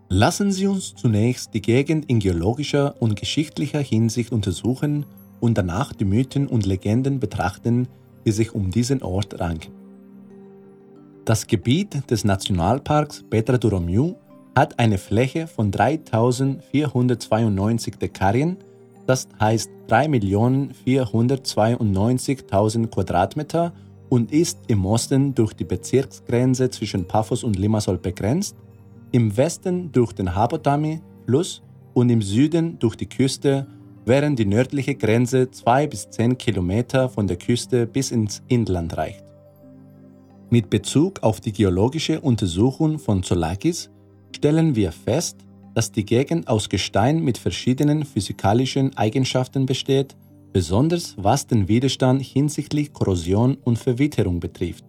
Lassen Sie uns zunächst die Gegend in geologischer und geschichtlicher Hinsicht untersuchen und danach die Mythen und Legenden betrachten, die sich um diesen Ort ranken. Das Gebiet des Nationalparks Petra do Romiu hat eine Fläche von 3.492 Dekarien, das heißt 3.492.000 Quadratmeter, und ist im Osten durch die Bezirksgrenze zwischen Paphos und Limassol begrenzt, im Westen durch den Habotami-Fluss und im Süden durch die Küste, während die nördliche Grenze 2 bis 10 Kilometer von der Küste bis ins Inland reicht. Mit Bezug auf die geologische Untersuchung von Zoulakis stellen wir fest, dass die Gegend aus Gestein mit verschiedenen physikalischen Eigenschaften besteht, besonders was den Widerstand hinsichtlich Korrosion und Verwitterung betrifft.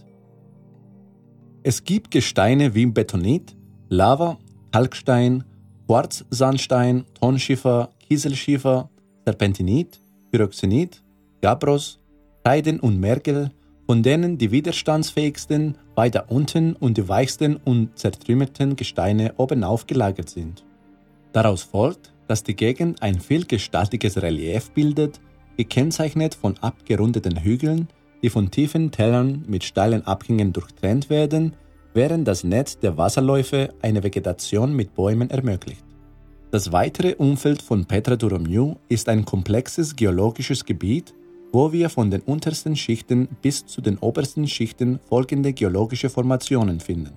Es gibt Gesteine wie Betonit, Lava, Kalkstein, Quarzsandstein, Tonschiefer, Kieselschiefer, Serpentinit, Pyroxenit, Gabbros, Kreiden und Mergel, von denen die widerstandsfähigsten weiter unten und die weichsten und zertrümmerten Gesteine obenauf gelagert sind. Daraus folgt, dass die Gegend ein vielgestaltiges Relief bildet, gekennzeichnet von abgerundeten Hügeln, die von tiefen Tälern mit steilen Abhängen durchtrennt werden, während das Netz der Wasserläufe eine Vegetation mit Bäumen ermöglicht. Das weitere Umfeld von Petra do Romiu ist ein komplexes geologisches Gebiet, wo wir von den untersten Schichten bis zu den obersten Schichten folgende geologische Formationen finden: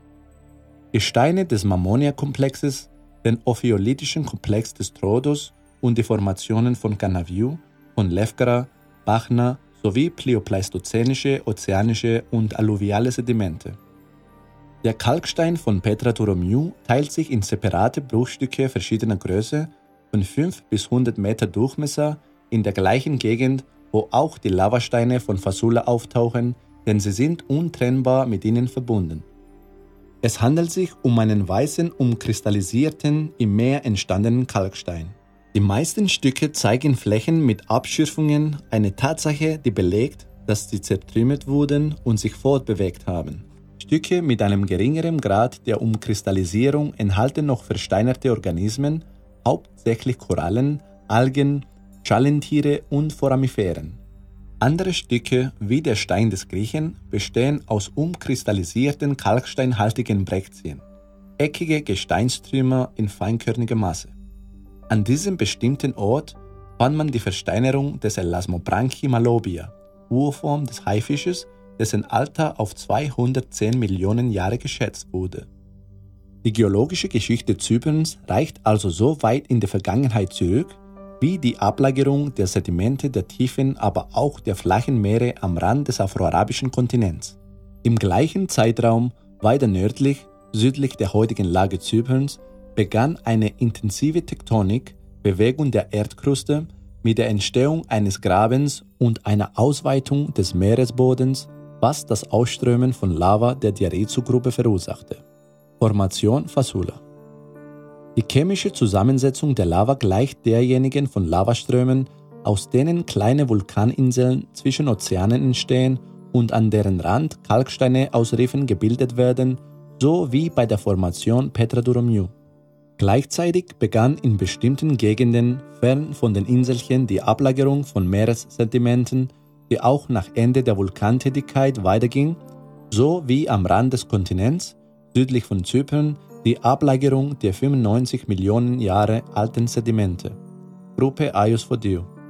Gesteine des Mammonia-Komplexes, den ophiolithischen Komplex des Troodos und die Formationen von Canaviu, von Lefkara, Bachna sowie pleistozänische, ozeanische und alluviale Sedimente. Der Kalkstein von Petra do Romiu teilt sich in separate Bruchstücke verschiedener Größe von 5 bis 100 Meter Durchmesser in der gleichen Gegend, wo auch die Lavasteine von Fasula auftauchen, denn sie sind untrennbar mit ihnen verbunden. Es handelt sich um einen weißen, umkristallisierten, im Meer entstandenen Kalkstein. Die meisten Stücke zeigen Flächen mit Abschürfungen, eine Tatsache, die belegt, dass sie zertrümmert wurden und sich fortbewegt haben. Stücke mit einem geringeren Grad der Umkristallisierung enthalten noch versteinerte Organismen, hauptsächlich Korallen, Algen, Schalentiere und Foramiferen. Andere Stücke, wie der Stein des Griechen, bestehen aus umkristallisierten kalksteinhaltigen Brekzien, eckige Gesteinstrümmer in feinkörniger Masse. An diesem bestimmten Ort fand man die Versteinerung des Elasmobranchi malobia, Urform des Haifisches, dessen Alter auf 210 Millionen Jahre geschätzt wurde. Die geologische Geschichte Zyperns reicht also so weit in die Vergangenheit zurück, wie die Ablagerung der Sedimente der tiefen, aber auch der flachen Meere am Rand des afroarabischen Kontinents. Im gleichen Zeitraum, weiter nördlich, südlich der heutigen Lage Zyperns, begann eine intensive Tektonik, Bewegung der Erdkruste, mit der Entstehung eines Grabens und einer Ausweitung des Meeresbodens, was das Ausströmen von Lava der Diarizu-Gruppe verursachte. Formation Fasula. Die chemische Zusammensetzung der Lava gleicht derjenigen von Lavaströmen, aus denen kleine Vulkaninseln zwischen Ozeanen entstehen und an deren Rand Kalksteine aus Riffen gebildet werden, so wie bei der Formation Petra do Romiu. Gleichzeitig begann in bestimmten Gegenden fern von den Inselchen die Ablagerung von Meeressedimenten, die auch nach Ende der Vulkantätigkeit weiterging, so wie am Rand des Kontinents, südlich von Zypern, die Ablagerung der 95 Millionen Jahre alten Sedimente. Gruppe Aios Phodiou.